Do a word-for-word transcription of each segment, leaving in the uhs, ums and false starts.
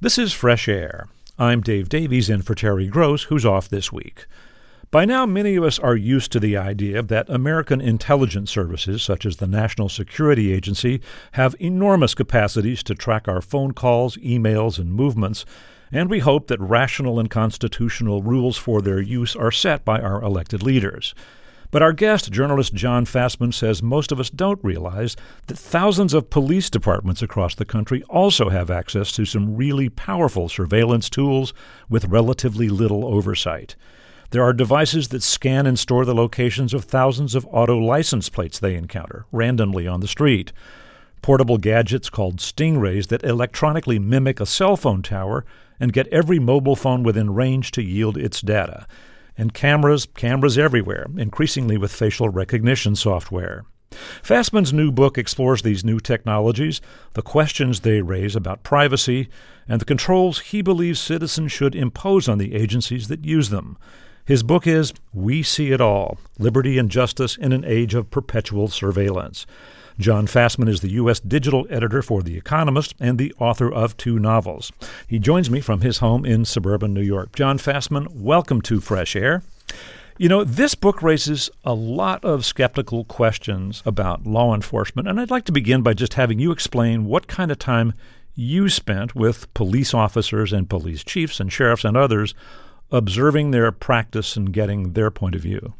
This is Fresh Air. I'm Dave Davies in for Terry Gross, who's off this week. By now, many of us are used to the idea that American intelligence services, such as the National Security Agency, have enormous capacities to track our phone calls, emails, and movements, and we hope that rational and constitutional rules for their use are set by our elected leaders. But our guest, journalist Jon Fasman, says most of us don't realize that thousands of police departments across the country also have access to some really powerful surveillance tools with relatively little oversight. There are devices that scan and store the locations of thousands of auto license plates they encounter randomly on the street. Portable gadgets called stingrays that electronically mimic a cell phone tower and get every mobile phone within range to yield its data. And cameras, cameras everywhere, increasingly with facial recognition software. Fasman's new book explores these new technologies, the questions they raise about privacy, and the controls he believes citizens should impose on the agencies that use them. His book is We See It All, Liberty and Justice in an Age of Perpetual Surveillance. Jon Fasman is the U S digital editor for The Economist and the author of two novels. He joins me from his home in suburban New York. Jon Fasman, welcome to Fresh Air. You know, this book raises a lot of skeptical questions about law enforcement, and I'd like to begin by just having you explain what kind of time you spent with police officers and police chiefs and sheriffs and others observing their practice and getting their point of view.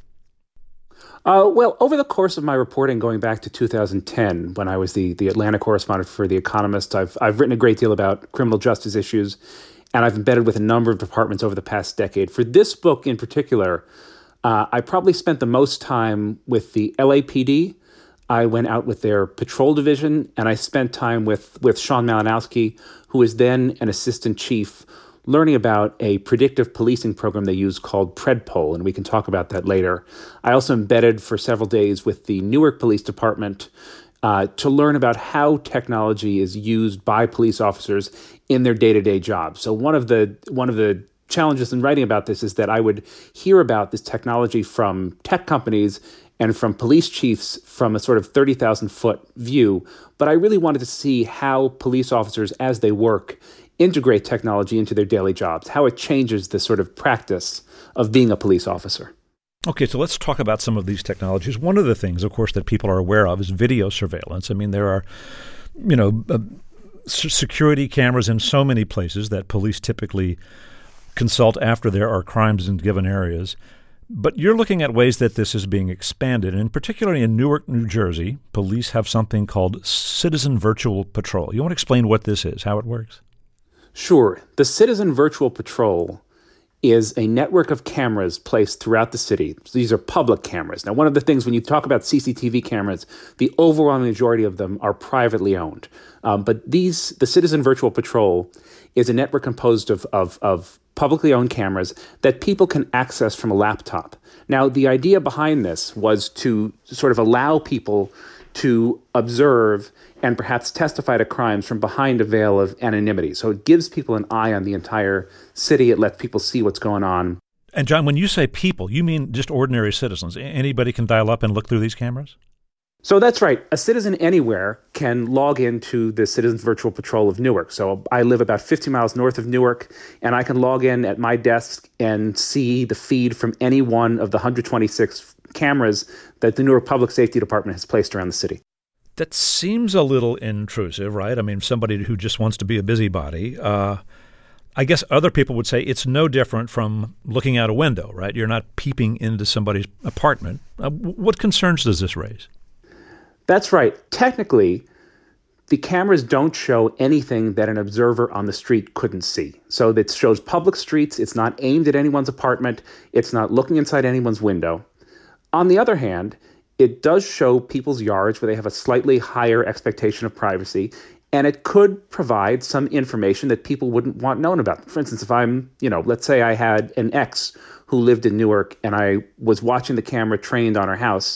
Uh, well, over the course of my reporting going back to two thousand ten, when I was the, the Atlanta correspondent for The Economist, I've, I've written a great deal about criminal justice issues, and I've embedded with a number of departments over the past decade. For this book in particular, uh, I probably spent the most time with the L A P D. I went out with their patrol division, and I spent time with, with Sean Malinowski, who was then an assistant chief, learning about a predictive policing program they use called PredPol, and we can talk about that later. I also embedded for several days with the Newark Police Department uh, to learn about how technology is used by police officers in their day-to-day jobs. So one of the one of the challenges in writing about this is that I would hear about this technology from tech companies and from police chiefs from a sort of thirty thousand foot view, but I really wanted to see how police officers, as they work, integrate technology into their daily jobs, how it changes the sort of practice of being a police officer. Okay, so let's talk about some of these technologies. One of the things, of course, that people are aware of is video surveillance. I mean, there are, you know, uh, security cameras in so many places that police typically consult after there are crimes in given areas. But you're looking at ways that this is being expanded, and particularly in Newark, New Jersey, police have something called Citizen Virtual Patrol. You want to explain what this is, how it works? Sure. The Citizen Virtual Patrol is a network of cameras placed throughout the city. These are public cameras. Now, one of the things when you talk about C C T V cameras, the overwhelming majority of them are privately owned. Um, but these, the Citizen Virtual Patrol is a network composed of, of, of publicly owned cameras that people can access from a laptop. Now, the idea behind this was to sort of allow people to observe and perhaps testify to crimes from behind a veil of anonymity. So it gives people an eye on the entire city. It lets people see what's going on. And John, when you say people, you mean just ordinary citizens. Anybody can dial up and look through these cameras? So that's right. A citizen anywhere can log into the Citizens Virtual Patrol of Newark. So I live about fifty miles north of Newark, and I can log in at my desk and see the feed from any one of the one hundred twenty-six cameras that the Newark Public Safety Department has placed around the city. That seems a little intrusive, right? I mean, somebody who just wants to be a busybody. Uh, I guess other people would say it's no different from looking out a window, right? You're not peeping into somebody's apartment. Uh, what concerns does this raise? That's right. Technically, the cameras don't show anything that an observer on the street couldn't see. So it shows public streets. It's not aimed at anyone's apartment. It's not looking inside anyone's window. On the other hand, it does show people's yards where they have a slightly higher expectation of privacy, and it could provide some information that people wouldn't want known about. For instance, if I'm, you know, let's say I had an ex who lived in Newark and I was watching the camera trained on her house,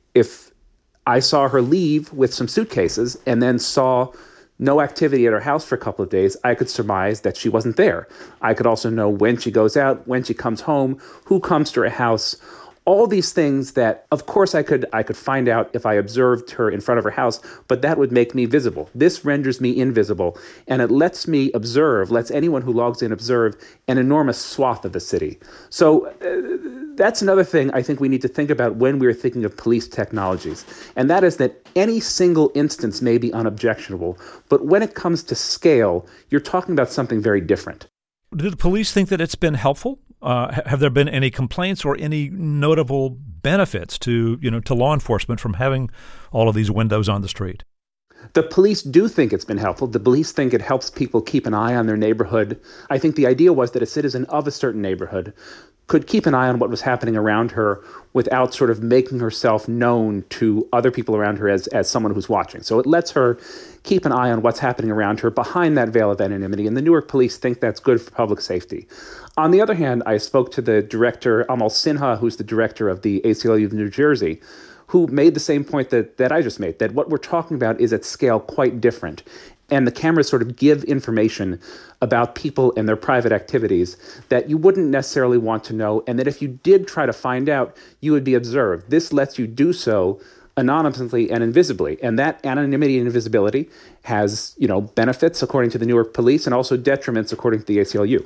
if I saw her leave with some suitcases and then saw no activity at her house for a couple of days, I could surmise that she wasn't there. I could also know when she goes out, when she comes home, who comes to her house. all these things that, of course, I could I could find out if I observed her in front of her house, but that would make me visible. This renders me invisible, and it lets me observe, lets anyone who logs in observe an enormous swath of the city. So uh, that's another thing I think we need to think about when we're thinking of police technologies, and that is that any single instance may be unobjectionable, but when it comes to scale, you're talking about something very different. Do the police think that it's been helpful? Uh, have there been any complaints or any notable benefits to, you know, to law enforcement from having all of these windows on the street? The police do think it's been helpful. The police think it helps people keep an eye on their neighborhood. I think the idea was that a citizen of a certain neighborhood could keep an eye on what was happening around her without sort of making herself known to other people around her as, as someone who's watching. So it lets her keep an eye on what's happening around her behind that veil of anonymity, and the Newark police think that's good for public safety. On the other hand, I spoke to the director, Amal Sinha, who's the director of the A C L U of New Jersey, who made the same point that, that I just made, that what we're talking about is at scale quite different. And the cameras sort of give information about people and their private activities that you wouldn't necessarily want to know, and that if you did try to find out, you would be observed. This lets you do so anonymously and invisibly. And that anonymity and invisibility has, you know, benefits according to the Newark police and also detriments according to the A C L U.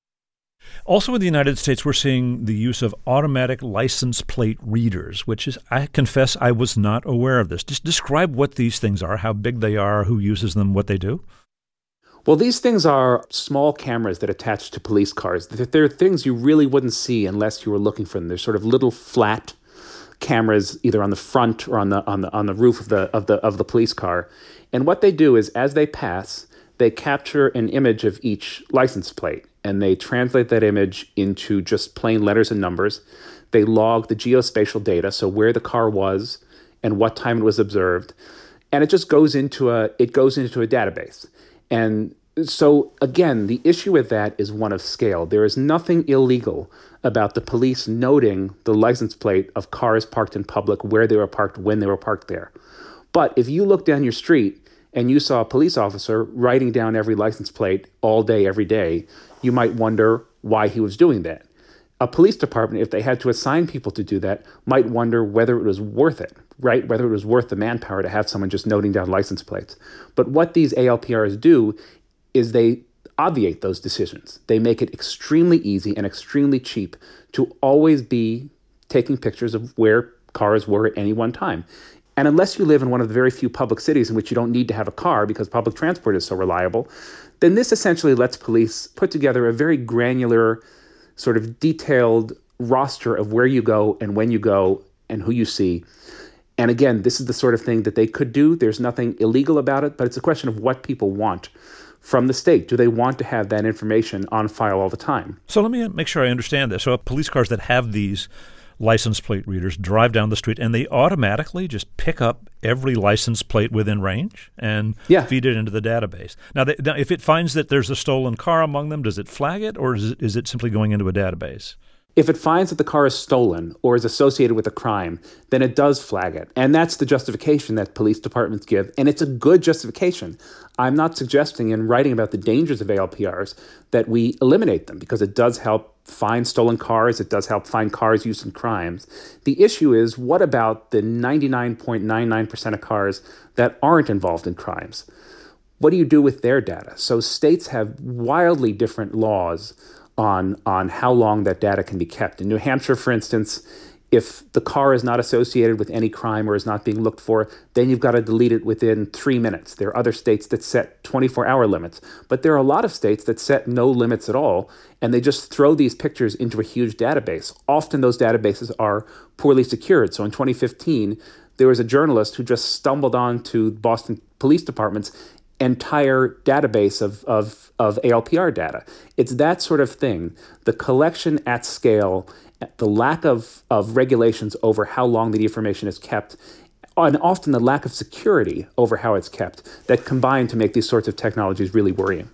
Also in the United States, we're seeing the use of automatic license plate readers, which is, I confess, I was not aware of this. Just describe what these things are, how big they are, who uses them, what they do. Well, these things are small cameras that attach to police cars. They're things you really wouldn't see unless you were looking for them. They're sort of little flat cameras, either on the front or on the on the on the roof of the of the of the police car. And what they do is, as they pass, they capture an image of each license plate, and they translate that image into just plain letters and numbers. They log the geospatial data, so where the car was and what time it was observed, and it just goes into a it goes into a database. And so again, the issue with that is one of scale. There is nothing illegal about the police noting the license plate of cars parked in public, where they were parked, when they were parked there. But if you look down your street and you saw a police officer writing down every license plate all day, every day, you might wonder why he was doing that. A police department, if they had to assign people to do that, might wonder whether it was worth it, right? Whether it was worth the manpower to have someone just noting down license plates. But what these A L P Rs do is they obviate those decisions. They make it extremely easy and extremely cheap to always be taking pictures of where cars were at any one time. And unless you live in one of the very few public cities in which you don't need to have a car because public transport is so reliable, then this essentially lets police put together a very granular, sort of detailed roster of where you go and when you go and who you see. And again, this is the sort of thing that they could do. There's nothing illegal about it, but it's a question of what people want from the state. Do they want to have that information on file all the time? So let me make sure I understand this. So police cars that have these license plate readers drive down the street and they automatically just pick up every license plate within range and yeah. feed it into the database. Now, they, now, if it finds that there's a stolen car among them, does it flag it, or is it, is it simply going into a database? If it finds that the car is stolen or is associated with a crime, then it does flag it. And that's the justification that police departments give. And it's a good justification. I'm not suggesting in writing about the dangers of A L P Rs that we eliminate them, because it does help find stolen cars. It does help find cars used in crimes. The issue is, what about the ninety-nine point nine nine percent of cars that aren't involved in crimes? What do you do with their data? So states have wildly different laws on on how long that data can be kept. In New Hampshire, for instance, if the car is not associated with any crime or is not being looked for, then you've got to delete it within three minutes. There are other states that set twenty-four hour limits, but there are a lot of states that set no limits at all, and they just throw these pictures into a huge database. Often those databases are poorly secured. So in twenty fifteen, there was a journalist who just stumbled onto Boston Police Department's entire database of, of, of A L P R data. It's that sort of thing. The collection at scale, the lack of, of regulations over how long the information is kept, and often the lack of security over how it's kept, that combine to make these sorts of technologies really worrying.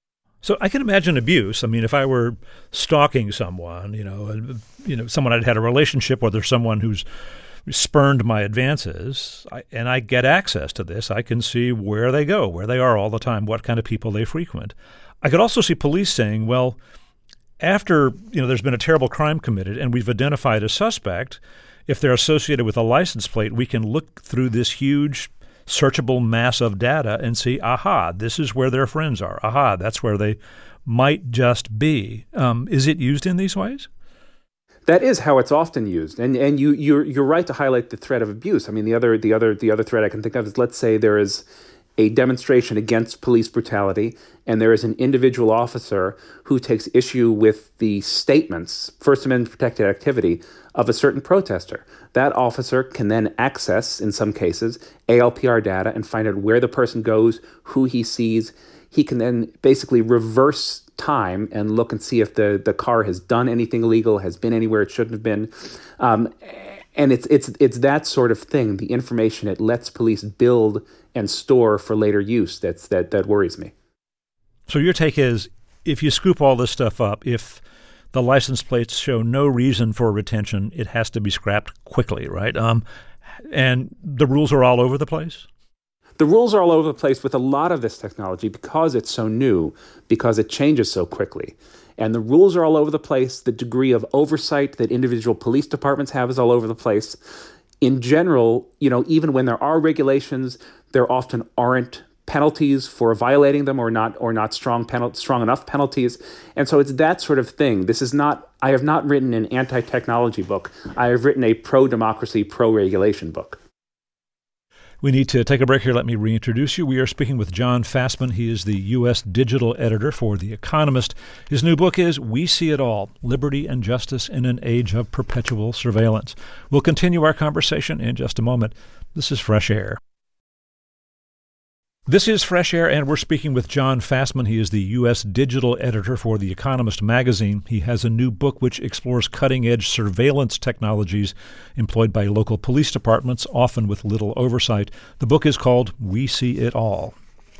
So I can imagine abuse. I mean, if I were stalking someone, you know, you know, someone I'd had a relationship with, or someone who's spurned my advances, I, and I get access to this, I can see where they go, where they are all the time, what kind of people they frequent. I could also see police saying, well, after, you know, there's been a terrible crime committed and we've identified a suspect, if they're associated with a license plate, we can look through this huge searchable mass of data and see, aha, this is where their friends are. Aha, that's where they might just be. Um, is it used in these ways? That is how it's often used, and and you you're you're right to highlight the threat of abuse. I mean, the other the other the other threat I can think of is, let's say there is a demonstration against police brutality, and there is an individual officer who takes issue with the statements, First Amendment protected activity, of a certain protester. That officer can then access, in some cases, A L P R data and find out where the person goes, who he sees. He can then basically reverse time and look and see if the, the car has done anything illegal, has been anywhere it shouldn't have been. Um, and it's it's it's that sort of thing, the information it lets police build and store for later use, that's that that worries me. So your take is, if you scoop all this stuff up, if the license plates show no reason for retention, it has to be scrapped quickly, right? Um, and the rules are all over the place? The rules are all over the place with a lot of this technology because it's so new, because it changes so quickly. And the rules are all over the place. The degree of oversight that individual police departments have is all over the place. In general, you know, even when there are regulations, there often aren't penalties for violating them, or not or not strong penal- strong enough penalties. And so it's that sort of thing. This is not, I have not written an anti-technology book. I have written a pro-democracy, pro-regulation book. We need to take a break here. Let me reintroduce you. We are speaking with Jon Fasman. He is the U S digital editor for The Economist. His new book is We See It All, Liberty and Justice in an Age of Perpetual Surveillance. We'll continue our conversation in just a moment. This is Fresh Air. This is Fresh Air, and we're speaking with Jon Fasman. He is the U S digital editor for The Economist magazine. He has a new book which explores cutting-edge surveillance technologies employed by local police departments, often with little oversight. The book is called We See It All.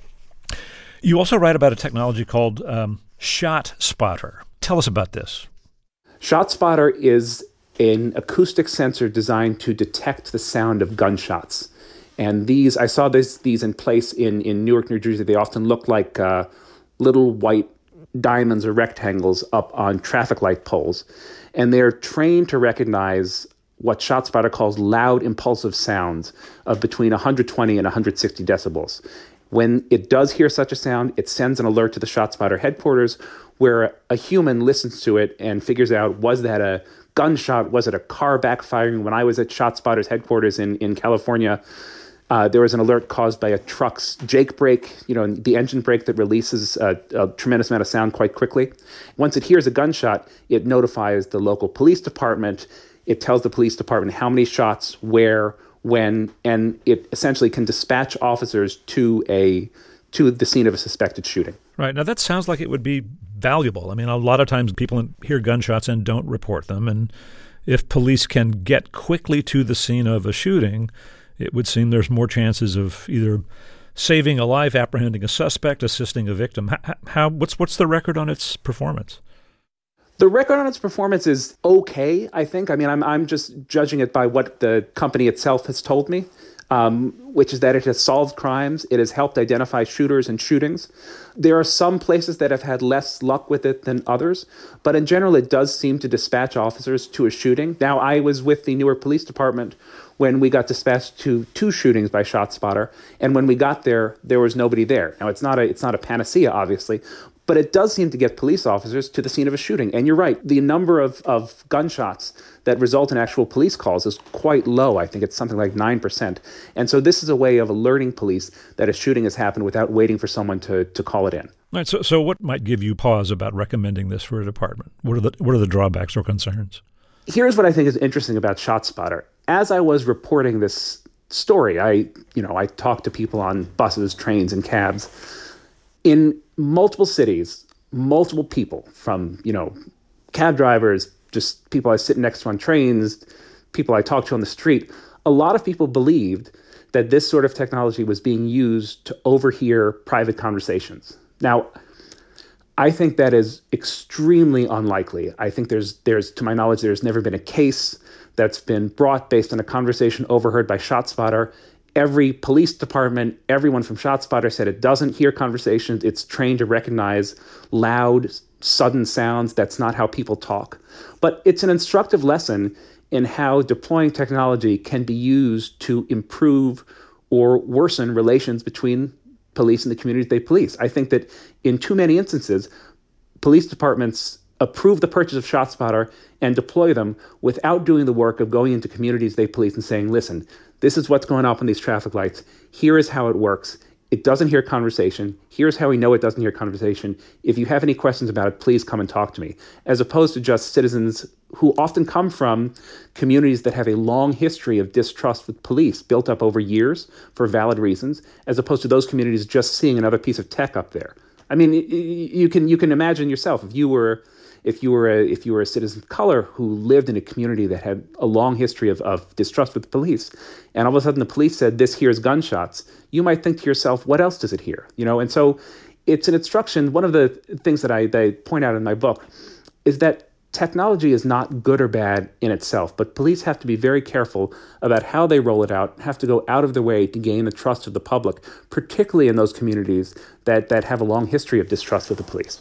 You also write about a technology called um, ShotSpotter. Tell us about this. ShotSpotter is an acoustic sensor designed to detect the sound of gunshots. And these, I saw this, these in place in, in Newark, New Jersey. They often look like uh, little white diamonds or rectangles up on traffic light poles. And they're trained to recognize what ShotSpotter calls loud, impulsive sounds of between one hundred twenty and one hundred sixty decibels. When it does hear such a sound, it sends an alert to the ShotSpotter headquarters, where a human listens to it and figures out, was that a gunshot? Was it a car backfiring? When I was at ShotSpotter's headquarters in, in California, Uh, there was an alert caused by a truck's Jake brake, you know, the engine brake that releases a, a tremendous amount of sound quite quickly. Once it hears a gunshot, it notifies the local police department. It tells the police department how many shots, where, when, and it essentially can dispatch officers to a to the scene of a suspected shooting. Right. Now, that sounds like it would be valuable. I mean, a lot of times people hear gunshots and don't report them. And if police can get quickly to the scene of a shooting, it would seem there's more chances of either saving a life, apprehending a suspect, assisting a victim. How, how what's what's the record on its performance? The record on its performance is okay, I think. I mean, I'm I'm just judging it by what the company itself has told me, um, which is that it has solved crimes. It has helped identify shooters and shootings. There are some places that have had less luck with it than others, but in general, it does seem to dispatch officers to a shooting. Now, I was with the Newark Police Department when we got dispatched to two shootings by ShotSpotter, and when we got there, there was nobody there. Now, it's not a it's not a panacea, obviously, but it does seem to get police officers to the scene of a shooting. And you're right, the number of, of gunshots that result in actual police calls is quite low. I think it's something like nine percent. And so this is a way of alerting police that a shooting has happened without waiting for someone to, to call it in. All right, so, so what might give you pause about recommending this for a department? What are the what are the drawbacks or concerns? Here's what I think is interesting about ShotSpotter. As I was reporting this story, I, you know, I talked to people on buses, trains, and cabs. In multiple cities, multiple people from, you know, cab drivers, just people I sit next to on trains, people I talked to on the street, a lot of people believed that this sort of technology was being used to overhear private conversations. Now, I think that is extremely unlikely. I think there's, there's, to my knowledge, there's never been a case that's been brought based on a conversation overheard by ShotSpotter Every police department, everyone from ShotSpotter said it doesn't hear conversations. It's trained to recognize loud, sudden sounds. That's not how people talk. But it's an instructive lesson in how deploying technology can be used to improve or worsen relations between police and the communities they police. I think that in too many instances, police departments approve the purchase of ShotSpotter and deploy them without doing the work of going into communities they police and saying, listen, this is what's going on in these traffic lights. Here is how it works. It doesn't hear conversation. Here's how we know it doesn't hear conversation. If you have any questions about it, please come and talk to me. As opposed to just citizens who often come from communities that have a long history of distrust with police built up over years for valid reasons, as opposed to those communities just seeing another piece of tech up there. I mean, you can you can imagine yourself if you were if you were a, if you were a citizen of color who lived in a community that had a long history of, of distrust with the police, and all of a sudden the police said, this hears gunshots, you might think to yourself, what else does it hear? You know, and so it's an instruction. One of the things that I, that I point out in my book is that technology is not good or bad in itself, but police have to be very careful about how they roll it out, have to go out of their way to gain the trust of the public, particularly in those communities that, that have a long history of distrust with the police.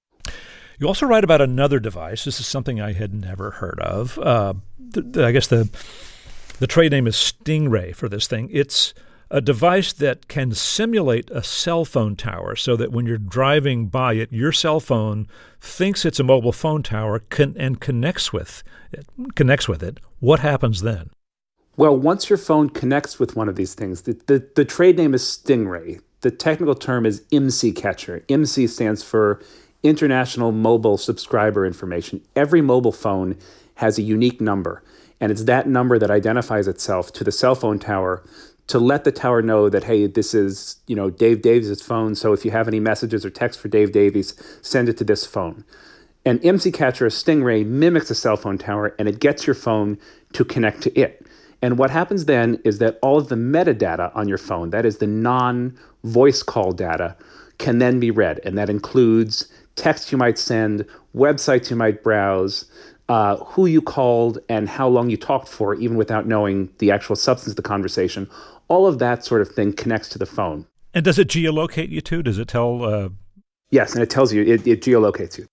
You also write about another device. This is something I had never heard of. Uh, the, the, I guess the the trade name is Stingray for this thing. It's a device that can simulate a cell phone tower so that when you're driving by it, your cell phone thinks it's a mobile phone tower con- and connects with it, connects with it. What happens then? Well, once your phone connects with one of these things, the, the, the trade name is Stingray. The technical term is I M S I catcher. I M S I stands for International Mobile Subscriber Information. Every mobile phone has a unique number, and it's that number that identifies itself to the cell phone tower to let the tower know that, hey, this is, you know, Dave Davies' phone, so if you have any messages or text for Dave Davies, send it to this phone. An I M S I catcher, a Stingray, mimics a cell phone tower, and it gets your phone to connect to it. And what happens then is that all of the metadata on your phone, that is the non-voice call data, can then be read, and that includes text you might send, websites you might browse, uh, who you called, and how long you talked for, even without knowing the actual substance of the conversation. All of that sort of thing connects to the phone. And does it geolocate you too? Does it tell? Uh... Yes, and it tells you, it, it geolocates you.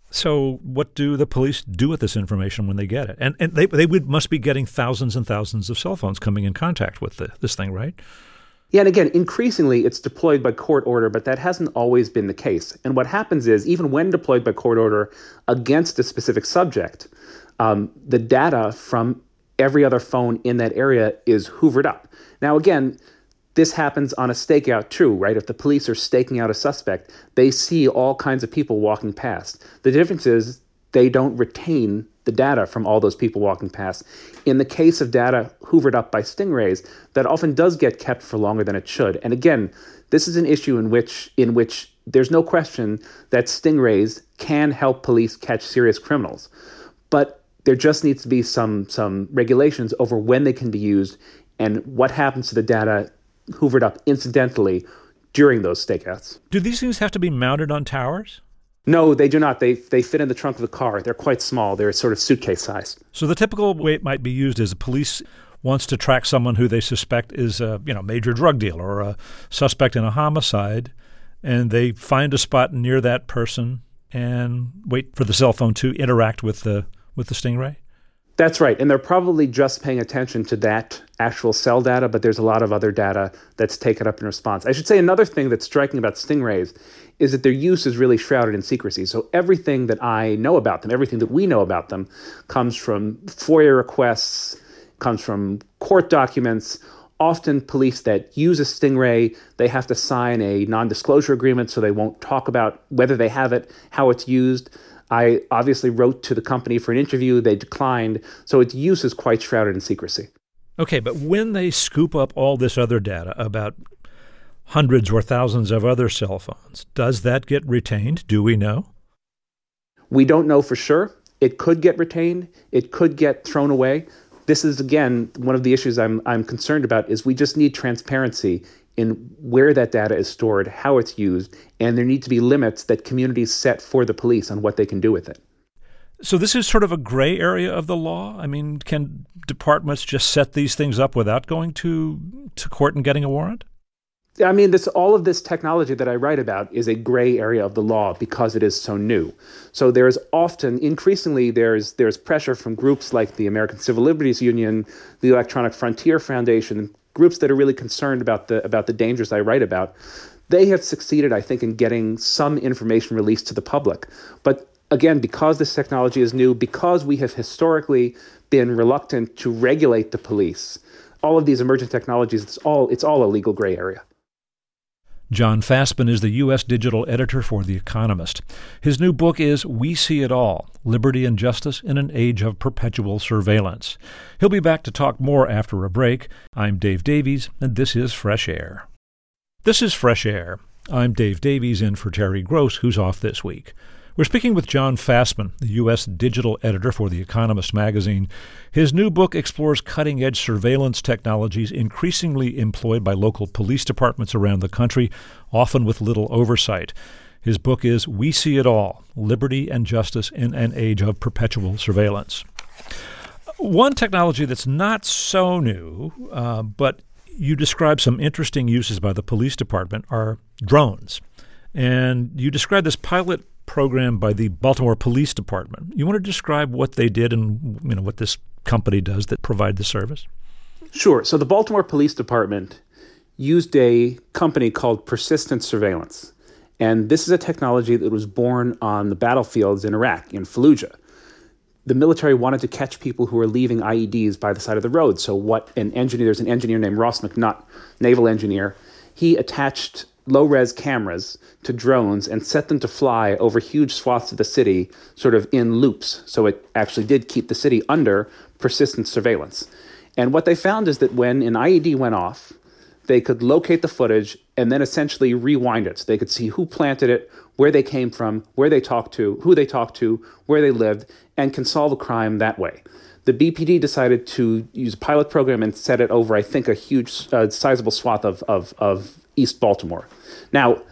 So what do the police do with this information when they get it? And and they they would must be getting thousands and thousands of cell phones coming in contact with the, this thing, right? Yeah, and again, increasingly it's deployed by court order, but that hasn't always been the case. And what happens is, even when deployed by court order against a specific subject, um, the data from every other phone in that area is hoovered up. Now, again, this happens on a stakeout too, right? If the police are staking out a suspect, they see all kinds of people walking past. The difference is they don't retain the data from all those people walking past. In the case of data hoovered up by Stingrays, that often does get kept for longer than it should. And again, this is an issue in which in which there's no question that Stingrays can help police catch serious criminals. But there just needs to be some some regulations over when they can be used and what happens to the data hoovered up incidentally during those stakeouts. Do these things have to be mounted on towers? No, they do not. They they fit in the trunk of the car. They're quite small. They're sort of suitcase sized. So the typical way it might be used is the police wants to track someone who they suspect is a you know major drug dealer or a suspect in a homicide, and they find a spot near that person and wait for the cell phone to interact with the with the Stingray? That's right. And they're probably just paying attention to that actual cell data, but there's a lot of other data that's taken up in response. I should say another thing that's striking about Stingrays is that their use is really shrouded in secrecy. So everything that I know about them, everything that we know about them, comes from FOIA requests, comes from court documents. Often police that use a Stingray, they have to sign a non-disclosure agreement so they won't talk about whether they have it, how it's used. I obviously wrote to the company for an interview. They declined. So its use is quite shrouded in secrecy. Okay, but when they scoop up all this other data about hundreds or thousands of other cell phones, does that get retained? Do we know? We don't know for sure. It could get retained. It could get thrown away. This is, again, one of the issues I'm I'm concerned about is we just need transparency in where that data is stored, how it's used, and there need to be limits that communities set for the police on what they can do with it. So this is sort of a gray area of the law? I mean, can departments just set these things up without going to, to court and getting a warrant? I mean, this all of this technology that I write about is a gray area of the law because it is so new. So there's often, increasingly, there's there's pressure from groups like the American Civil Liberties Union, the Electronic Frontier Foundation, groups that are really concerned about the about the dangers I write about. They have succeeded, I think, in getting some information released to the public. But again, because this technology is new, because we have historically been reluctant to regulate the police, all of these emerging technologies, it's all it's all a legal gray area. Jon Fasman is the U S digital editor for The Economist. His new book is We See It All, Liberty and Justice in an Age of Perpetual Surveillance. He'll be back to talk more after a break. I'm Dave Davies, and this is Fresh Air. This is Fresh Air. I'm Dave Davies in for Terry Gross, who's off this week. We're speaking with Jon Fasman, the U S digital editor for The Economist magazine. His new book explores cutting-edge surveillance technologies increasingly employed by local police departments around the country, often with little oversight. His book is We See It All, Liberty and Justice in an Age of Perpetual Surveillance. One technology that's not so new, uh, but you describe some interesting uses by the police department, are drones. And you describe this pilot program by the Baltimore Police Department. You want to describe what they did and you know what this company does that provide the service? Sure. So the Baltimore Police Department used a company called Persistent Surveillance. And this is a technology that was born on the battlefields in Iraq, in Fallujah. The military wanted to catch people who were leaving I E Ds by the side of the road. So what an engineer, there's an engineer named Ross McNutt, naval engineer, he attached low-res cameras to drones and set them to fly over huge swaths of the city, sort of in loops. So it actually did keep the city under persistent surveillance. And what they found is that when an I E D went off, they could locate the footage and then essentially rewind it. So they could see who planted it, where they came from, where they talked to, who they talked to, where they lived, and can solve a crime that way. The B P D decided to use a pilot program and set it over, I think, a huge, uh, sizable swath of, of, of East Baltimore. Now,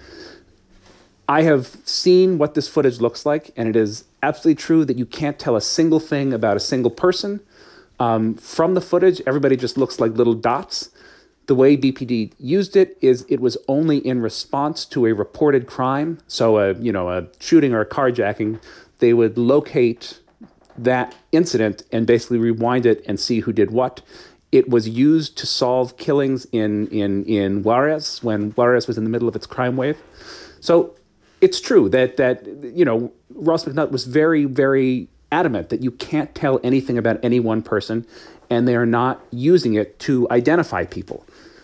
I have seen what this footage looks like, and it is absolutely true that you can't tell a single thing about a single person. Um, from the footage, everybody just looks like little dots. The way B P D used it is it was only in response to a reported crime. So, a, you know, a shooting or a carjacking, they would locate that incident and basically rewind it and see who did what. It was used to solve killings in, in, in Juarez when Juarez was in the middle of its crime wave. So it's true that, that you know, Ross McNutt was very, very adamant that you can't tell anything about any one person, and they are not using it to identify people.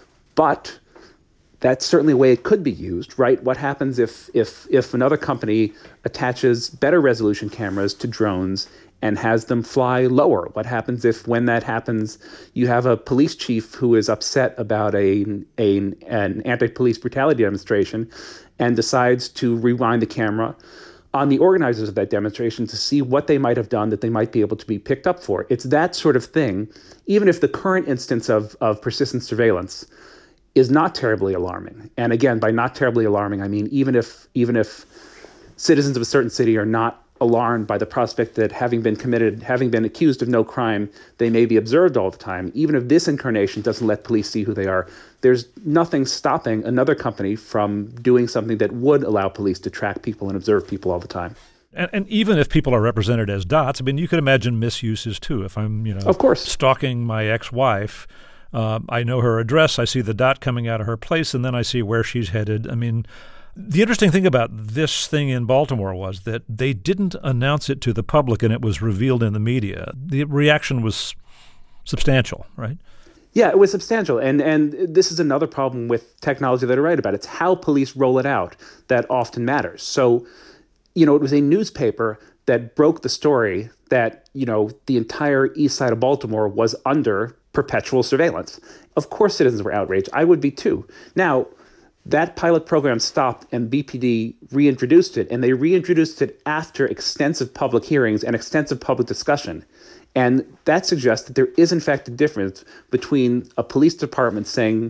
But that's certainly a way it could be used, right? What happens if if if another company attaches better resolution cameras to drones and has them fly lower? What happens if, when that happens, you have a police chief who is upset about a, a an anti-police brutality demonstration and decides to rewind the camera on the organizers of that demonstration to see what they might have done that they might be able to be picked up for? It's that sort of thing, even if the current instance of, of persistent surveillance is not terribly alarming. And again, by not terribly alarming, I mean even if even if citizens of a certain city are not alarmed by the prospect that having been committed, having been accused of no crime, they may be observed all the time. Even if this incarnation doesn't let police see who they are, there's nothing stopping another company from doing something that would allow police to track people and observe people all the time. And, and even if people are represented as dots, I mean, you could imagine misuses too. If I'm, you know, of course, stalking my ex-wife, uh, I know her address, I see the dot coming out of her place, and then I see where she's headed. I mean, the interesting thing about this thing in Baltimore was that they didn't announce it to the public, and it was revealed in the media. The reaction was substantial, right? Yeah, it was substantial. And and this is another problem with technology that I write about. It's how police roll it out that often matters. So, you know, it was a newspaper that broke the story that, you know, the entire east side of Baltimore was under perpetual surveillance. Of course, citizens were outraged. I would be too. Now, that pilot program stopped and B P D reintroduced it, and they reintroduced it after extensive public hearings and extensive public discussion. And that suggests that there is, in fact, a difference between a police department saying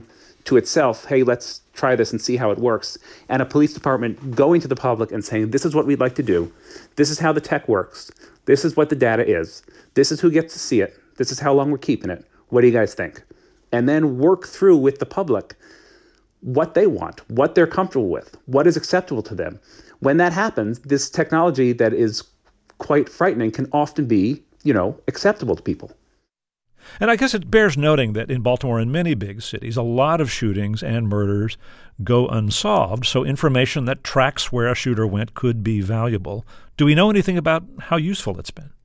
to itself, hey, let's try this and see how it works, and a police department going to the public and saying, this is what we'd like to do, this is how the tech works, this is what the data is, this is who gets to see it, this is how long we're keeping it, what do you guys think? And then work through with the public what they want, what they're comfortable with, what is acceptable to them. When that happens, this technology that is quite frightening can often be, you know, acceptable to people. And I guess it bears noting that in Baltimore and many big cities, a lot of shootings and murders go unsolved, so information that tracks where a shooter went could be valuable. Do we know anything about how useful it's been?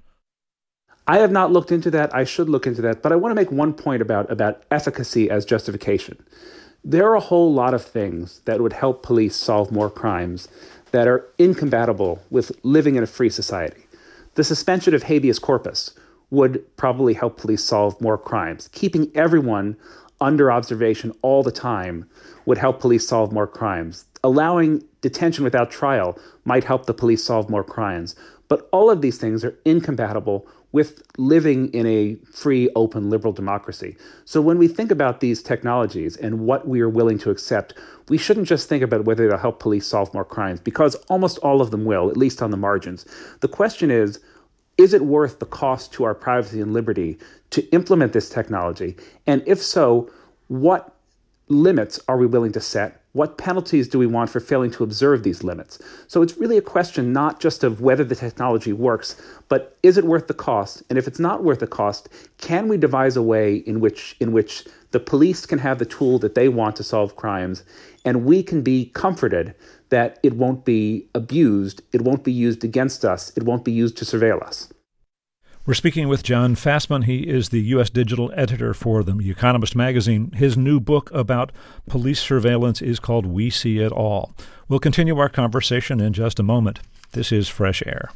I have not looked into that. I should look into that. But I want to make one point about, about efficacy as justification. There are a whole lot of things that would help police solve more crimes that are incompatible with living in a free society. The suspension of habeas corpus would probably help police solve more crimes. Keeping everyone under observation all the time would help police solve more crimes. Allowing detention without trial might help the police solve more crimes. But all of these things are incompatible with living in a free, open, liberal democracy. So when we think about these technologies and what we are willing to accept, we shouldn't just think about whether they'll help police solve more crimes, because almost all of them will, at least on the margins. The question is, is it worth the cost to our privacy and liberty to implement this technology? And if so, what limits are we willing to set? What penalties do we want for failing to observe these limits? So it's really a question not just of whether the technology works, but is it worth the cost? And if it's not worth the cost, can we devise a way in which in which the police can have the tool that they want to solve crimes, and we can be comforted that it won't be abused, it won't be used against us, it won't be used to surveil us? We're speaking with John Fasman. He is the U S digital editor for The Economist magazine. His new book about police surveillance is called We See It All. We'll continue our conversation in just a moment. This is Fresh Air.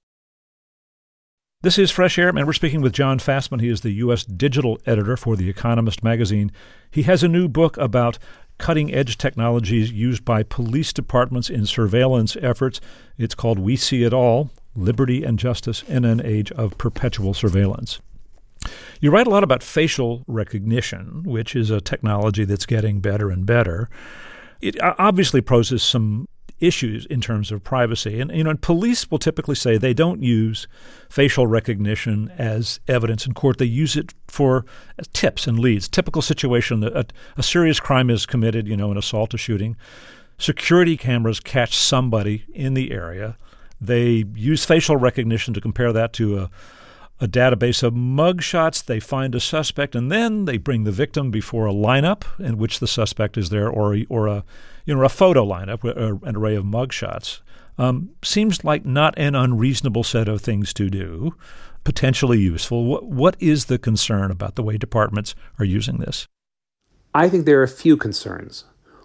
This is Fresh Air, and we're speaking with John Fasman. He is the U S digital editor for The Economist magazine. He has a new book about cutting-edge technologies used by police departments in surveillance efforts. It's called We See It All, Liberty and Justice in an Age of Perpetual Surveillance. You write a lot about facial recognition, which is a technology that's getting better and better. It obviously poses some issues in terms of privacy. And, you know, police will typically say they don't use facial recognition as evidence in court. They use it for tips and leads. Typical situation, a, a serious crime is committed, you know, an assault, a shooting. Security cameras catch somebody in the area. They use facial recognition to compare that to a, a database of mugshots. They find a suspect, and then they bring the victim before a lineup in which the suspect is there, or a, or a you know a photo lineup, an array of mugshots. Um, seems like not an unreasonable set of things to do, potentially useful. What what is the concern about the way departments are using this? I think there are a few concerns.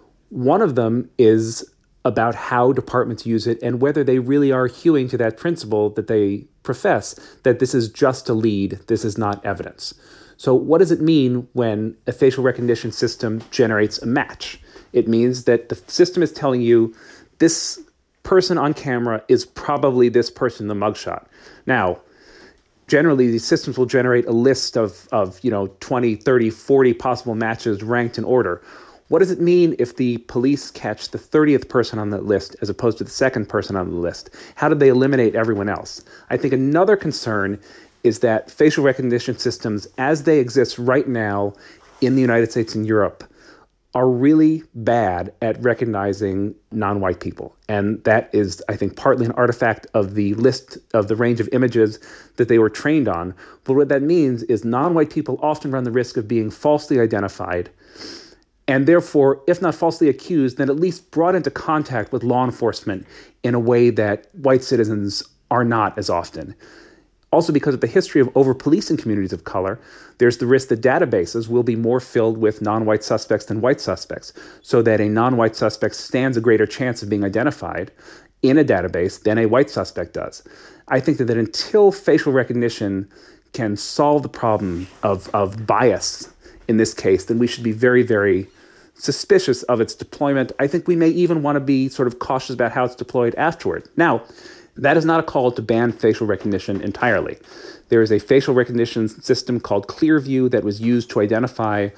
One of them is about how departments use it and whether they really are hewing to that principle that they profess, that this is just a lead, this is not evidence. So what does it mean when a facial recognition system generates a match? It means that the system is telling you this person on camera is probably this person in the mugshot. Now, generally, these systems will generate a list of, of you know, twenty, thirty, forty possible matches ranked in order. What does it mean if the police catch the thirtieth person on that list as opposed to the second person on the list? How did they eliminate everyone else? I think another concern is that facial recognition systems, as they exist right now in the United States and Europe, are really bad at recognizing non-white people. And that is, I think, partly an artifact of the list of the range of images that they were trained on. But what that means is non-white people often run the risk of being falsely identified, and therefore, if not falsely accused, then at least brought into contact with law enforcement in a way that white citizens are not as often. Also, because of the history of over-policing communities of color, there's the risk that databases will be more filled with non-white suspects than white suspects, so that a non-white suspect stands a greater chance of being identified in a database than a white suspect does. I think that, that until facial recognition can solve the problem of, of bias in this case, then we should be very, very suspicious of its deployment. I think we may even want to be sort of cautious about how it's deployed afterward. Now, that is not a call to ban facial recognition entirely. There is a facial recognition system called Clearview that was used to identify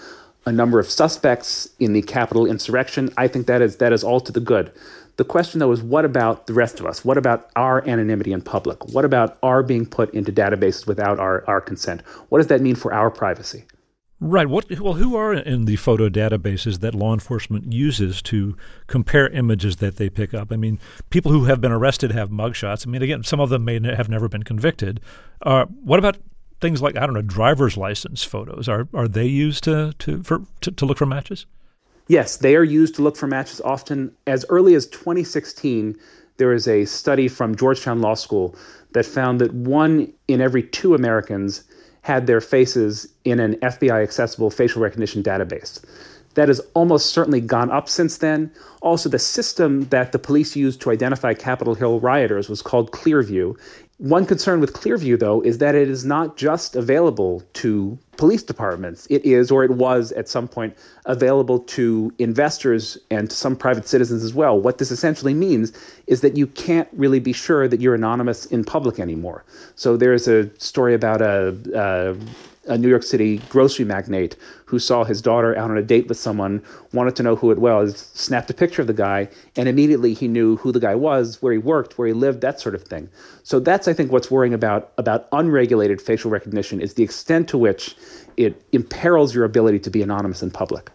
a number of suspects in the Capitol insurrection. I think that is that is all to the good. The question, though, is what about the rest of us? What about our anonymity in public? What about our being put into databases without our, our consent? What does that mean for our privacy? Right. What? Well, who are in the photo databases that law enforcement uses to compare images that they pick up? I mean, people who have been arrested have mugshots. I mean, again, some of them may have never been convicted. Uh, what about things like, I don't know, driver's license photos? Are are they used to to for to, to look for matches? Yes, they are used to look for matches often. As early as twenty sixteen, there was a study from Georgetown Law School that found that one in every two Americans had their faces in an F B I-accessible facial recognition database. That has almost certainly gone up since then. Also, the system that the police used to identify Capitol Hill rioters was called Clearview. One concern with Clearview, though, is that it is not just available to police departments. It is, or it was at some point, available to investors and to some private citizens as well. What this essentially means is that you can't really be sure that you're anonymous in public anymore. So there's a story about a, a a New York City grocery magnate who saw his daughter out on a date with someone, wanted to know who it was, snapped a picture of the guy, and immediately he knew who the guy was, where he worked, where he lived, that sort of thing. So that's, I think, what's worrying about, about unregulated facial recognition is the extent to which it imperils your ability to be anonymous in public.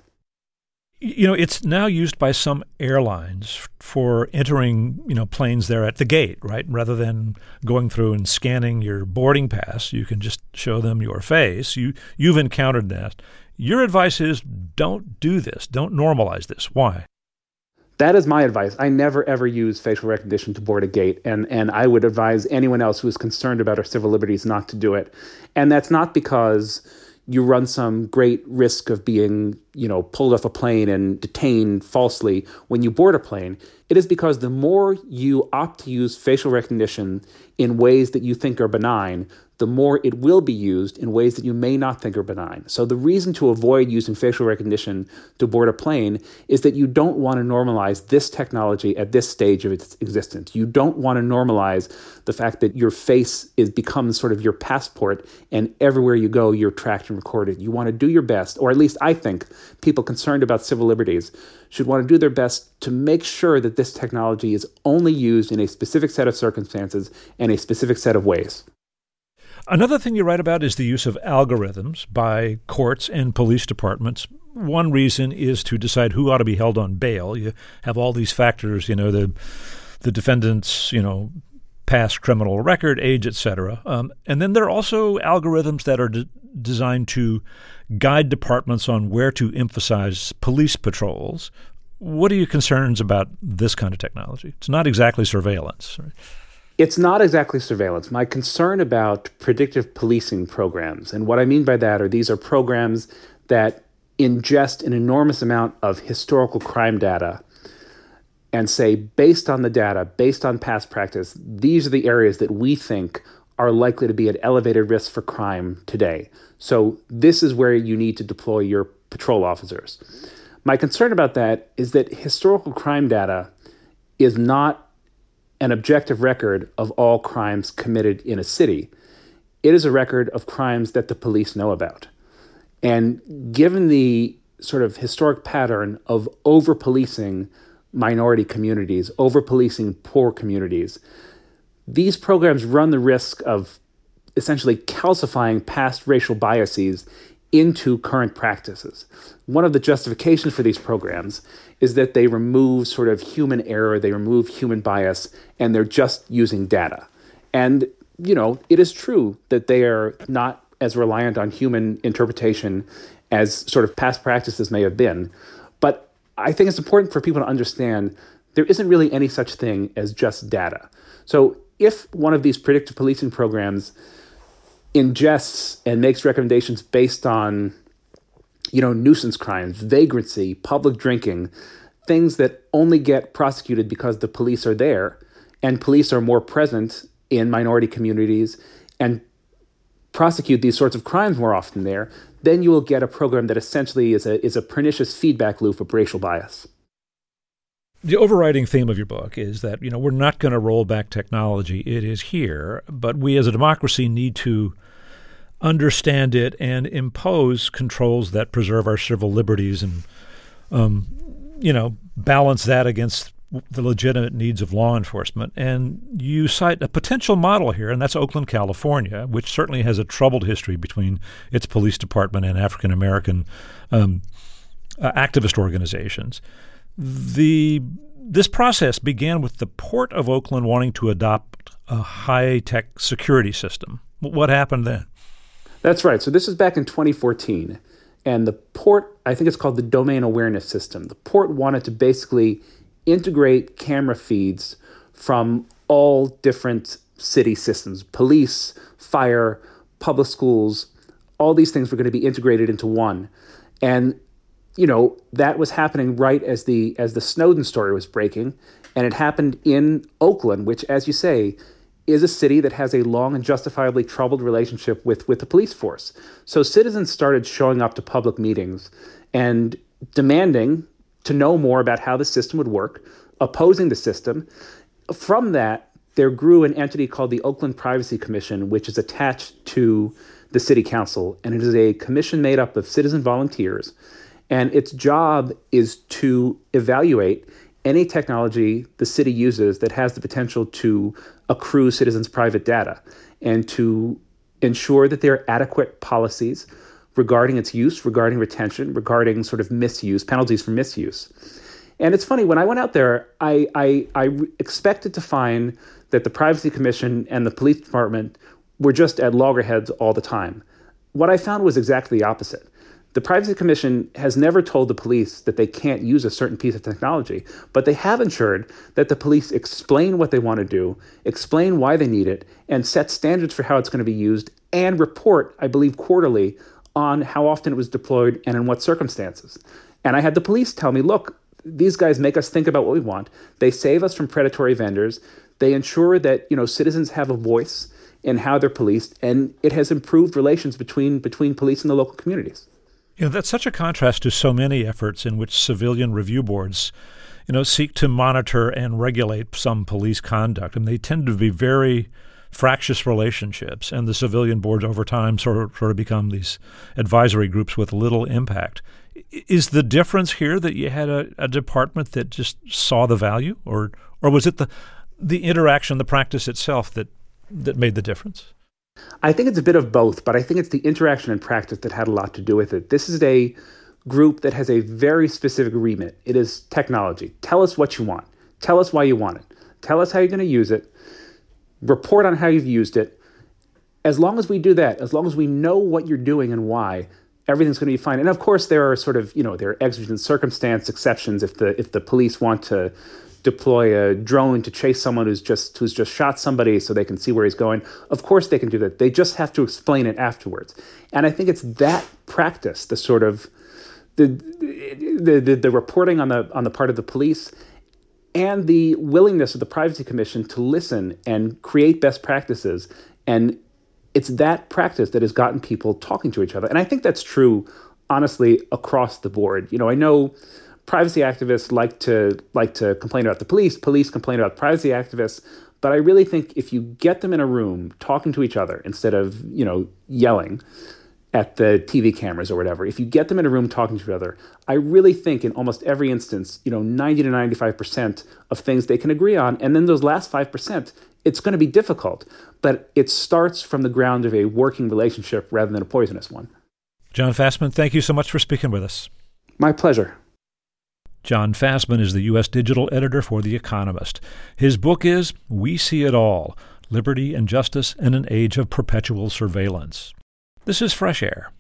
You know, it's now used by some airlines for entering, you know, planes there at the gate, right? Rather than going through and scanning your boarding pass, you can just show them your face. You, you've encountered that. Your advice is don't do this. Don't normalize this. Why? That is my advice. I never, ever use facial recognition to board a gate, and, and I would advise anyone else who is concerned about our civil liberties not to do it. And that's not because you run some great risk of being, you know, pulled off a plane and detained falsely when you board a plane. It is because the more you opt to use facial recognition in ways that you think are benign, the more it will be used in ways that you may not think are benign. So the reason to avoid using facial recognition to board a plane is that you don't want to normalize this technology at this stage of its existence. You don't want to normalize the fact that your face is becomes sort of your passport, and everywhere you go, you're tracked and recorded. You want to do your best, or at least I think people concerned about civil liberties should want to do their best to make sure that this technology is only used in a specific set of circumstances and a specific set of ways. Another thing you write about is the use of algorithms by courts and police departments. One reason is to decide who ought to be held on bail. You have all these factors, you know, the the defendant's, you know, past criminal record, age, et cetera. Um, and then there are also algorithms that are de- designed to guide departments on where to emphasize police patrols. What are your concerns about this kind of technology? It's not exactly surveillance, right? It's not exactly surveillance. My concern about predictive policing programs, and what I mean by that are these are programs that ingest an enormous amount of historical crime data and say, based on the data, based on past practice, these are the areas that we think are likely to be at elevated risk for crime today. So this is where you need to deploy your patrol officers. My concern about that is that historical crime data is not an objective record of all crimes committed in a city. It is a record of crimes that the police know about. And given the sort of historic pattern of over-policing minority communities, over-policing poor communities, these programs run the risk of essentially calcifying past racial biases into current practices. One of the justifications for these programs is that they remove sort of human error, they remove human bias, and they're just using data. And, you know, it is true that they are not as reliant on human interpretation as sort of past practices may have been. But I think it's important for people to understand there isn't really any such thing as just data. So if one of these predictive policing programs ingests and makes recommendations based on, you know, nuisance crimes, vagrancy, public drinking, things that only get prosecuted because the police are there, and police are more present in minority communities and prosecute these sorts of crimes more often there, then you will get a program that essentially is a is a pernicious feedback loop of racial bias. The overriding theme of your book is that, you know, we're not going to roll back technology. It is here, but we as a democracy need to understand it and impose controls that preserve our civil liberties and, um, you know, balance that against the legitimate needs of law enforcement. And you cite a potential model here, and that's Oakland, California, which certainly has a troubled history between its police department and African-American um, uh, activist organizations. The This process began with the Port of Oakland wanting to adopt a high-tech security system. What happened then? That's right. So this is back in twenty fourteen. And the port, I think it's called the Domain Awareness System. The port wanted to basically integrate camera feeds from all different city systems, police, fire, public schools. All these things were going to be integrated into one. And, you know, that was happening right as the as the Snowden story was breaking. And it happened in Oakland, which, as you say, is a city that has a long and justifiably troubled relationship with, with the police force. So citizens started showing up to public meetings and demanding to know more about how the system would work, opposing the system. From that, there grew an entity called the Oakland Privacy Commission, which is attached to the city council. And it is a commission made up of citizen volunteers. And its job is to evaluate any technology the city uses that has the potential to accrue citizens' private data and to ensure that there are adequate policies regarding its use, regarding retention, regarding sort of misuse, penalties for misuse. And it's funny, when I went out there, I, I, I expected to find that the Privacy Commission and the police department were just at loggerheads all the time. What I found was exactly the opposite. The Privacy Commission has never told the police that they can't use a certain piece of technology, but they have ensured that the police explain what they want to do, explain why they need it, and set standards for how it's going to be used, and report, I believe, quarterly on how often it was deployed and in what circumstances. And I had the police tell me, look, these guys make us think about what we want. They save us from predatory vendors. They ensure that, you know, citizens have a voice in how they're policed, and it has improved relations between between police and the local communities. You know, that's such a contrast to so many efforts in which civilian review boards, you know, seek to monitor and regulate some police conduct. And they tend to be very fractious relationships. And the civilian boards over time sort of, sort of become these advisory groups with little impact. Is the difference here that you had a, a department that just saw the value? Or or was it the the interaction, the practice itself that that made the difference? I think it's a bit of both, but I think it's the interaction and practice that had a lot to do with it. This is a group that has a very specific remit. It is technology. Tell us what you want. Tell us why you want it. Tell us how you're going to use it. Report on how you've used it. As long as we do that, as long as we know what you're doing and why, everything's going to be fine. And of course, there are sort of, you know, there are exigent circumstance exceptions if the if the police want to deploy a drone to chase someone who's just who's just shot somebody so they can see where he's going. Of course they can do that. They just have to explain it afterwards. And I think it's that practice, the sort of the the the, the reporting on the on the part of the police and the willingness of the Privacy Commission to listen and create best practices. And it's that practice that has gotten people talking to each other. And I think that's true, honestly, across the board. You know, I know privacy activists like to like to complain about the police. Police complain about privacy activists. But I really think if you get them in a room talking to each other instead of, you know, yelling at the T V cameras or whatever, if you get them in a room talking to each other, I really think in almost every instance, you know, ninety to ninety-five percent of things they can agree on. And then those last five percent, it's going to be difficult. But it starts from the ground of a working relationship rather than a poisonous one. Jon Fasman, thank you so much for speaking with us. My pleasure. Jon Fasman is the U S digital editor for The Economist. His book is We See It All, Liberty and Justice in an Age of Perpetual Surveillance. This is Fresh Air.